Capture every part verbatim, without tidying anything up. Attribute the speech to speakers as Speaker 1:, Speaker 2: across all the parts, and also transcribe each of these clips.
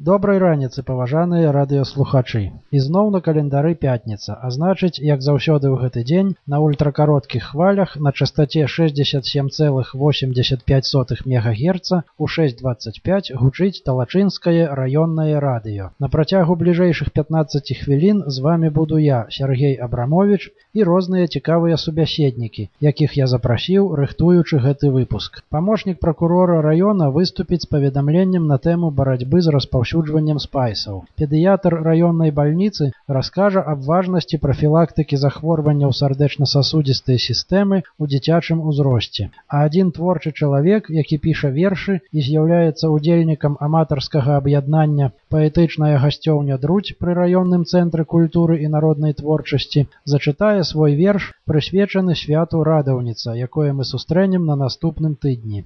Speaker 1: Добрай раніцы, паважаныя радыёслухачы. Ізноў на календары пятніца, а значыць, як заўсёды ў гэты дзень, на ультракароткіх хвалях на частаце шэсцьдзесят сем целых восемьдесят пять сотых мегагерца у шэсць двадцать пять гучыць Талачынскае раённае радыё. На працягу бліжэйшых пятнаццаці хвілін з вами буду я, Сергей Абрамович, і розныя цікавыя субяседнікі, якіх я запрасіў, рыхтуючы гэты выпуск. Памочнік пракурора раёна выступіць з паведамленнем на тэму барацьбы з распаўсюджваннем спайсаў. Педыятр раённай бальніцы раскажа аб важнасці прафілактыкі захворванняў сардэчна-сасудзістай сістэмы ў дзіцячым узросце. А адзін творчы чалавек, які піша вершы і з'яўляецца удзельнікам аматарскага аб'яднання «Паэтычная гасцёўня Друдь» пры раённым цэнтры культуры і народнай творчасці, зачытае свой верш, прысвечаны святу Радаўніца, якое мы сустрэнем на наступным тыдні.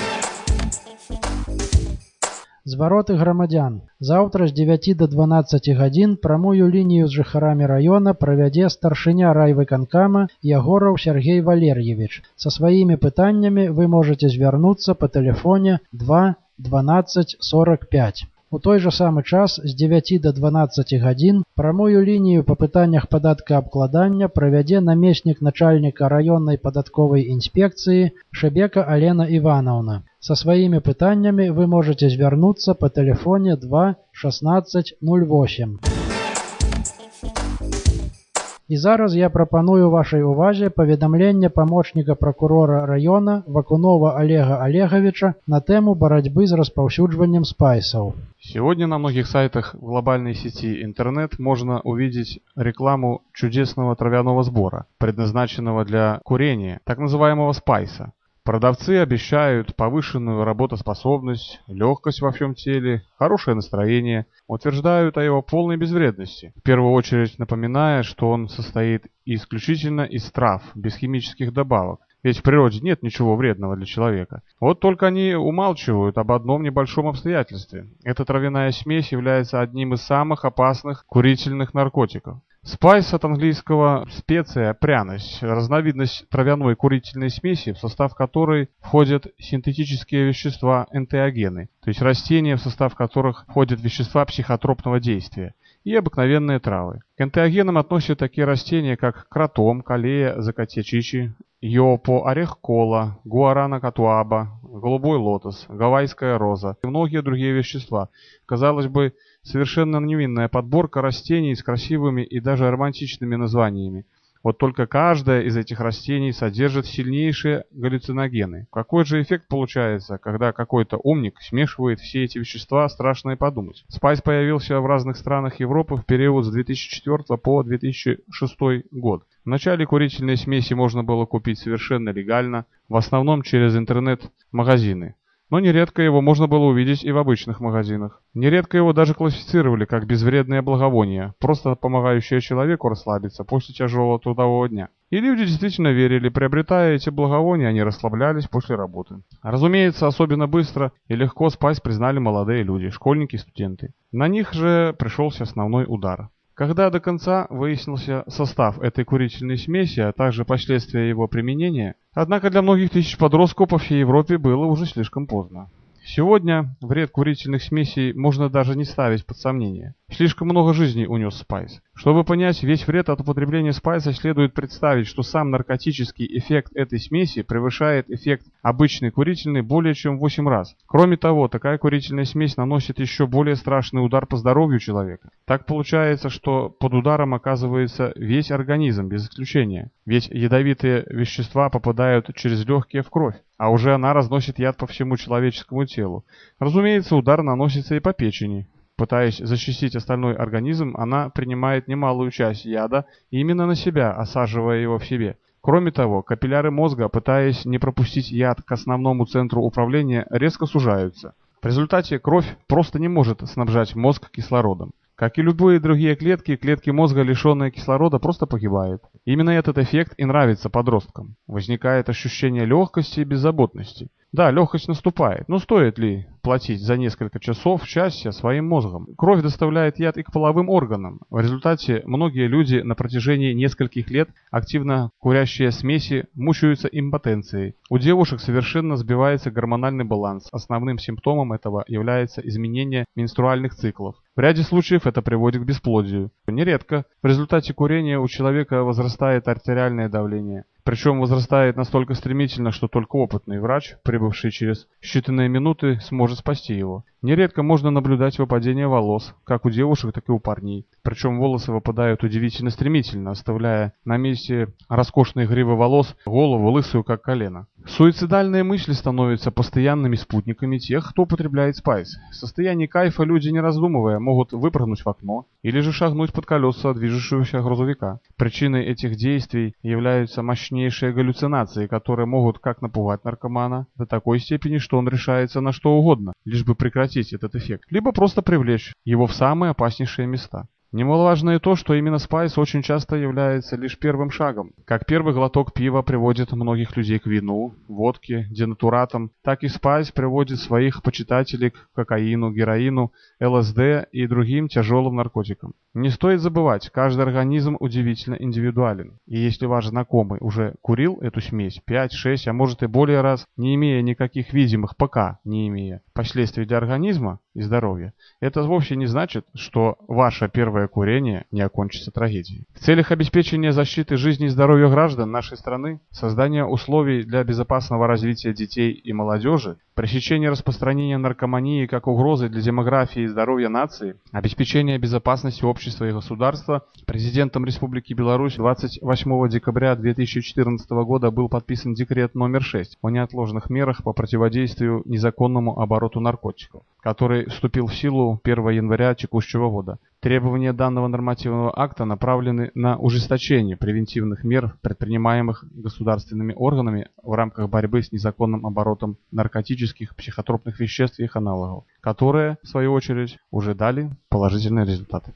Speaker 1: Звароты грамадзян. Заўтра з дзевяці да дванаццаці гадзін прамую лінію з жыхарамі раёна правядзе старшыня райвыканкама Ягораў Сергей Валерьевич. Са сваімі пытаннямі вы можаце звярнуцца па тэлефоне два дванаццаць сорок пять. У той жа самы час з дзевяці да дванаццаці гадзін прамую лінію па пытаннях падаткаабкладання правядзе намеснік начальніка раённай падатковай інспекцыі Шебека Алена Іванаўна. Са сваімі пытаннямі вы можаце звярнуцца па тэлефоне два шестнадцать ноль восемь. І зараз я прапаную вашай увазе паведамленне памочніка пракурора раёна Вакунова Олега Олеговича на тему барацьбы з распаўсюджваннем спайсаў.
Speaker 2: Сегодня на многих сайтах в глобальной сети интернет можно увидеть рекламу чудесного травяного сбора, предназначенного для курения, так называемого спайса. Продавцы обещают повышенную работоспособность, легкость во всем теле, хорошее настроение, утверждают о его полной безвредности, в первую очередь напоминая, что он состоит исключительно из трав, без химических добавок. Ведь в природе нет ничего вредного для человека. Вот только они умалчивают об одном небольшом обстоятельстве. Эта травяная смесь является одним из самых опасных курительных наркотиков. Спайс от английского специя, пряность, разновидность травяной курительной смеси, в состав которой входят синтетические вещества энтеогены, то есть растения, в состав которых входят вещества психотропного действия, и обыкновенные травы. К энтеогенам относят такие растения, как кротом, калея закатечичи, йопо, орех кола, гуарана катуаба, голубой лотос, гавайская роза и многие другие вещества. Казалось бы, совершенно невинная подборка растений с красивыми и даже романтичными названиями. Вот только каждое из этих растений содержит сильнейшие галлюциногены. Какой же эффект получается, когда какой-то умник смешивает все эти вещества, страшно и подумать. Спайс появился в разных странах Европы в период с две тысячи четвёртого по две тысячи шестой год. Вначале курительные смеси можно было купить совершенно легально, в основном через интернет-магазины. Но нередко его можно было увидеть и в обычных магазинах. Нередко его даже классифицировали как безвредное благовоние, просто помогающее человеку расслабиться после тяжелого трудового дня. И люди действительно верили, приобретая эти благовония, они расслаблялись после работы. Разумеется, особенно быстро и легко спайс признали молодые люди, школьники и студенты. На них же пришелся основной удар. Когда до конца выяснился состав этой курительной смеси, а также последствия его применения, однако для многих тысяч подростков по всей Европе было уже слишком поздно. Сегодня вред курительных смесей можно даже не ставить под сомнение. Слишком много жизней унес спайс. Чтобы понять весь вред от употребления спайса, следует представить, что сам наркотический эффект этой смеси превышает эффект обычной курительной более чем в восемь раз. Кроме того, такая курительная смесь наносит еще более страшный удар по здоровью человека. Так получается, что под ударом оказывается весь организм, без исключения. Ведь ядовитые вещества попадают через легкие в кровь, а уже она разносит яд по всему человеческому телу. Разумеется, удар наносится и по печени. Пытаясь защитить остальной организм, она принимает немалую часть яда именно на себя, осаживая его в себе. Кроме того, капилляры мозга, пытаясь не пропустить яд к основному центру управления, резко сужаются. В результате кровь просто не может снабжать мозг кислородом. Как и любые другие клетки, клетки мозга, лишенные кислорода, просто погибают. Именно этот эффект и нравится подросткам. Возникает ощущение легкости и беззаботности. Да, легкость наступает, но стоит ли платить за несколько часов счастья своим мозгом? Кровь доставляет яд и к половым органам. В результате многие люди на протяжении нескольких лет, активно курящие смеси, мучаются импотенцией. У девушек совершенно сбивается гормональный баланс. Основным симптомом этого является изменение менструальных циклов. В ряде случаев это приводит к бесплодию. Нередко в результате курения у человека возрастает артериальное давление. Причем возрастает настолько стремительно, что только опытный врач, прибывший через считанные минуты, сможет спасти его. Нередко можно наблюдать выпадение волос, как у девушек, так и у парней. Причем волосы выпадают удивительно стремительно, оставляя на месте роскошной гривы волос голову лысую, как колено. Суицидальные мысли становятся постоянными спутниками тех, кто употребляет спайс. В состоянии кайфа люди, не раздумывая, могут выпрыгнуть в окно или же шагнуть под колеса движущегося грузовика. Причиной этих действий являются мощнейшие галлюцинации, которые могут как напугать наркомана до такой степени, что он решается на что угодно, лишь бы прекратить этот эффект, либо просто привлечь его в самые опаснейшие места. Немаловажно и то, что именно спайс очень часто является лишь первым шагом. Как первый глоток пива приводит многих людей к вину, водке, денатуратам, так и спайс приводит своих почитателей к кокаину, героину, ЛСД и другим тяжелым наркотикам. Не стоит забывать, каждый организм удивительно индивидуален. И если ваш знакомый уже курил эту смесь пять, шесть, а может и более раз, не имея никаких видимых, пока не имея, последствий для организма и здоровья, это вовсе не значит, что ваше первое курение не окончится трагедией. В целях обеспечения защиты жизни и здоровья граждан нашей страны, создания условий для безопасного развития детей и молодежи, пресечения распространения наркомании как угрозы для демографии и здоровья нации, обеспечения безопасности общества и государства, президентом Республики Беларусь двадцать восьмого декабря две тысячи четырнадцатого года был подписан декрет номер шесть о неотложных мерах по противодействию незаконному обороту наркотиков, который вступил в силу первого января текущего года. Требования данного нормативного акта направлены на ужесточение превентивных мер, предпринимаемых государственными органами в рамках борьбы с незаконным оборотом наркотических, психотропных веществ и их аналогов, которые, в свою очередь, уже дали положительные результаты.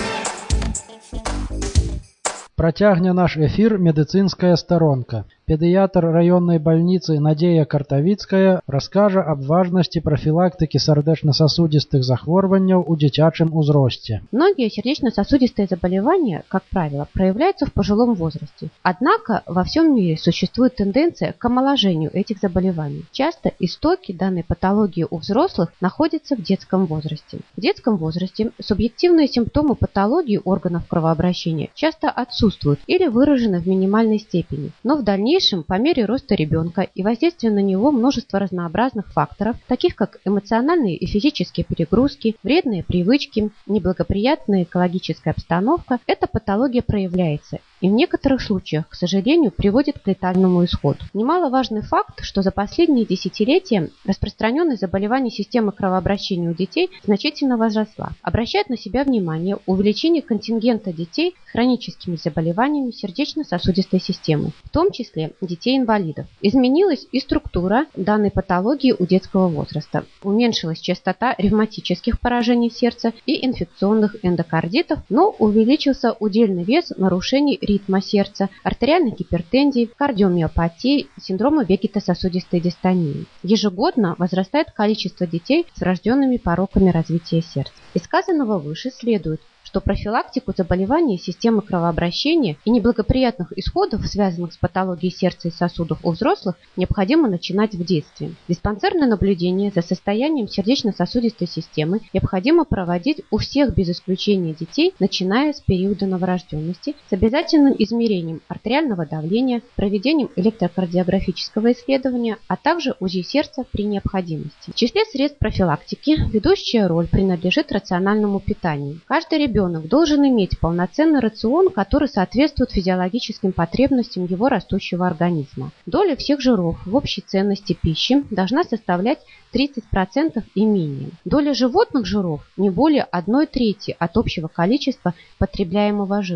Speaker 1: Працягне наш эфир медыцынская сторонка. Педыятр районной больницы Надея Картавіцкая расскажа об важности профилактики сердечно-сосудистых захворванняў у дзіцячым узросте.
Speaker 3: Многие сердечно-сосудистые заболевания, как правило, проявляются в пожилом возрасте. Однако во всем мире существует тенденция к омоложению этих заболеваний. Часто истоки данной патологии у взрослых находятся в детском возрасте. В детском возрасте субъективные симптомы патологии органов кровообращения часто отсутствуют или выражены в минимальной степени, но в дальнейшем по мере роста ребенка и воздействия на него множество разнообразных факторов, таких как эмоциональные и физические перегрузки, вредные привычки, неблагоприятная экологическая обстановка, эта патология проявляется и в некоторых случаях, к сожалению, приводит к летальному исходу. Немаловажный факт, что за последние десятилетия распространенность заболеваний системы кровообращения у детей значительно возросла. Обращает на себя внимание увеличение контингента детей с хроническими заболеваниями сердечно-сосудистой системы, в том числе детей-инвалидов. Изменилась и структура данной патологии у детского возраста. Уменьшилась частота ревматических поражений сердца и инфекционных эндокардитов, но увеличился удельный вес нарушений ритма сердца, артериальной гипертензии, кардиомиопатии, синдрома вегетососудистой дистонии. Ежегодно возрастает количество детей с врожденными пороками развития сердца. Из сказанного выше следует, что профилактику заболеваний системы кровообращения и неблагоприятных исходов, связанных с патологией сердца и сосудов у взрослых, необходимо начинать в детстве. Диспансерное наблюдение за состоянием сердечно-сосудистой системы необходимо проводить у всех без исключения детей, начиная с периода новорожденности, с обязательным измерением артериального давления, проведением электрокардиографического исследования, а также УЗИ сердца при необходимости. В числе средств профилактики ведущая роль принадлежит рациональному питанию. Каждый ребенок Ребенок должен иметь полноценный рацион, который соответствует физиологическим потребностям его растущего организма. Доля всех жиров в общей ценности пищи должна составлять тридцать процентов и менее. Доля животных жиров не более одной трети от общего количества потребляемого жира.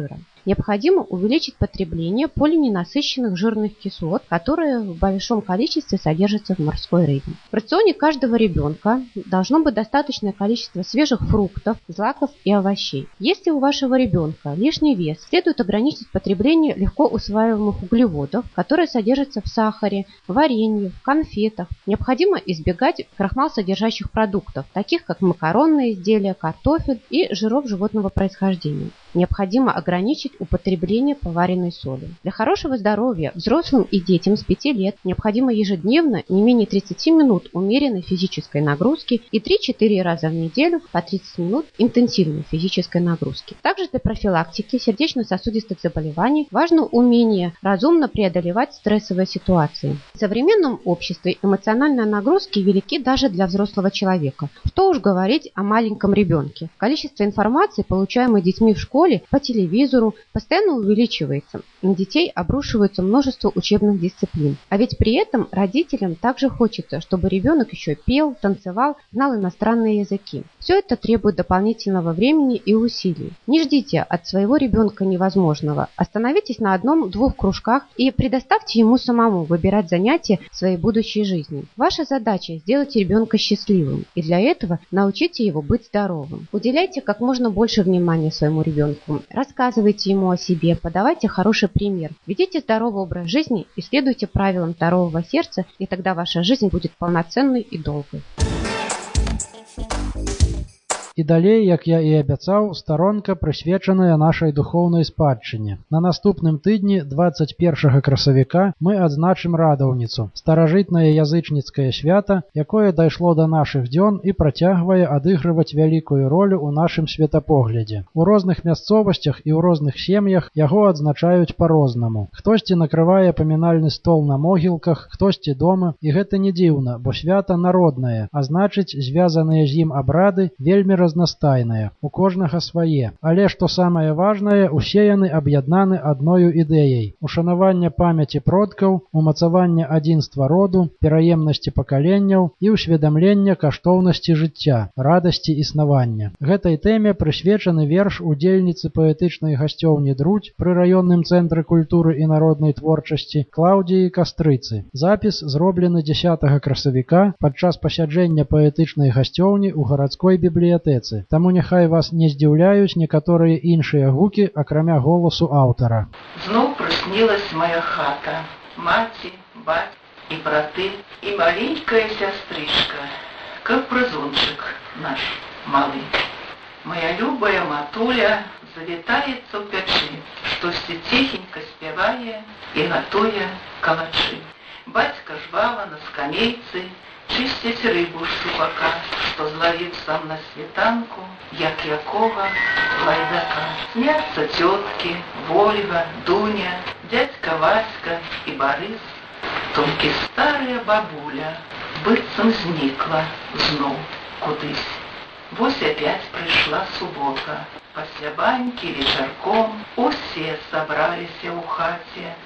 Speaker 3: Необходимо увеличить потребление полиненасыщенных жирных кислот, которые в большом количестве содержатся в морской рыбе. В рационе каждого ребенка должно быть достаточное количество свежих фруктов, злаков и овощей. Если у вашего ребенка лишний вес, следует ограничить потребление легко усваиваемых углеводов, которые содержатся в сахаре, варенье, в конфетах. Необходимо избегать крахмал-содержащих продуктов, таких как макаронные изделия, картофель и жиров животного происхождения. Необходимо ограничить употребление поваренной соли. Для хорошего здоровья взрослым и детям с пяти лет необходимо ежедневно не менее тридцати минут умеренной физической нагрузки и три-четыре раза в неделю по тридцать минут интенсивной физической нагрузки. Также для профилактики сердечно-сосудистых заболеваний важно умение разумно преодолевать стрессовые ситуации. В современном обществе эмоциональные нагрузки велики даже для взрослого человека. Что уж говорить о маленьком ребенке. Количество информации, получаемой детьми в школе, по телевизору, постоянно увеличивается. На детей обрушивается множество учебных дисциплин. А ведь при этом родителям также хочется, чтобы ребенок еще пел, танцевал, знал иностранные языки. Все это требует дополнительного времени и усилий. Не ждите от своего ребенка невозможного. Остановитесь на одном-двух кружках и предоставьте ему самому выбирать занятия в своей будущей жизни. Ваша задача – сделать ребенка счастливым, и для этого научите его быть здоровым. Уделяйте как можно больше внимания своему ребенку. Рассказывайте ему о себе, подавайте хороший пример. Ведите здоровый образ жизни и следуйте правилам здорового сердца, и тогда ваша жизнь будет полноценной и долгой.
Speaker 1: І далей, як я і абяцаў, старонка прысвечаная нашай духоўнай спадчыне. На наступным тыдні, двадцать першага красавіка, мы адзначым радаўніцу, старажытнае язычніцкае свята, якое дайшло да нашых дзён і працягвае адыгрываць вялікую ролю ў нашым светапоглядзе. У розных мясцовасцях і ў розных сем'ях яго адзначаюць па-рознаму. Хтосьці накрывае памінальны стол на могілках, хтосьці дома, і гэта не дзіўна, бо свята народнае, а значыць, звязаныя з ім абрады вельмі разнастайныя, у кожнага свае. Але што самае важнае, усе яны аб'яднаны адною ідэяй: ушанавання памяці продкаў, умацавання адзінства роду, пераемнасці пакаленняў і ўсведамлення каштоўнасці жыцця, радасці існавання. Гэтай тэме прысвечаны верш удзельніцы паэтычнай гасцёўні Друдь пры раённым цэнтры культуры і народнай творчасці Клаўдзіі Кастрыцы. Запіс зроблены дзесятага красавіка падчас пасяджэння паэтычнай гасцёўні ў гарадской бібліятэцы. Таму няхай вас не здзіўляюць некаторыя іншыя гукі, акрамя голасу аўтара.
Speaker 4: Зноў прыснілась моя хата, маці, бацька і браты, і маленькая сястрычка, капрызунчык наш малы. Моя любая матуля завітаецца ў пячы, штосьці ціхенька спявае і гатуе калачы. Бацька жвава на скамейцы чысціць рыбу з шчупака, што злавіў сам на світанку, як якога лайдака. Сняцца цёткі, Вольга, Дуня, дядька Васька і Барыс. Толькі старая бабуля быццам знікла зноў кудысь. Вось опять прыйшла субота. Пасля банькі вечарком усе сабраліся ў хаце.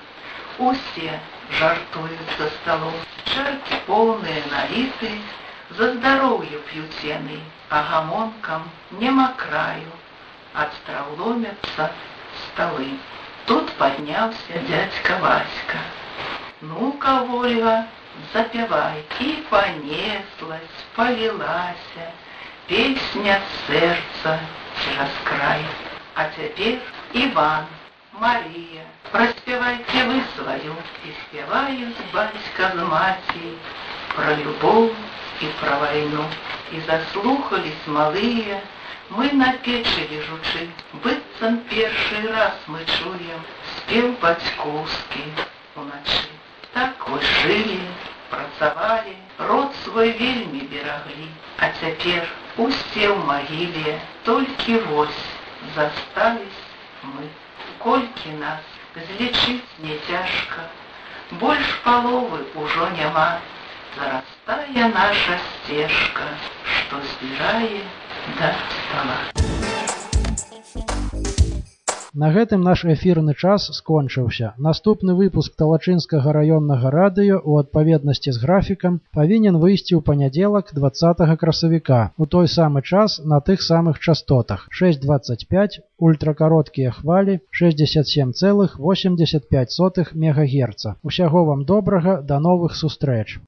Speaker 4: Усе жартуюць за столом. Чаркі поўныя наліты, за здароўе п'юць яны, а гамонкам нема краю. Ад страў ломяцца столы. Тут падняўся дядька Васька. Ну-ка, Вольга, запявай. І понеслась, полілася песня сэрца цераз край. А цяпер Іван, Марія, праспявайце вы сваю, і спяваюць бацька з маці пра любоў і пра вайну. І заслухались малыя мы на печы лежучы, быццам першы раз мы чуем спеў бацькоўскі уначы. Так вы жылі, працавалі, род свой вельмі бераглі, а цяпер усе ў магіле, толькі вось застались мы. Колькі нас злічыць не цяжка, больш паловы ўжо няма. Зарастае наша сцежка, што збірае да стола.
Speaker 1: На гэтым наш эфірны час скончыўся. Наступны выпуск Талачынскага раённага радыё у адпаведнасці з графікам павінен выйсці ў панядзелак дваццатага красавіка у той самы час на тых самых частотах шэсць дваццаць пяць, ультракароткія хвалі шэсцьдзесят сем цэлых восемьдесят пять сотых мегагерца. Усяго вам добрага, да новых сустрэч.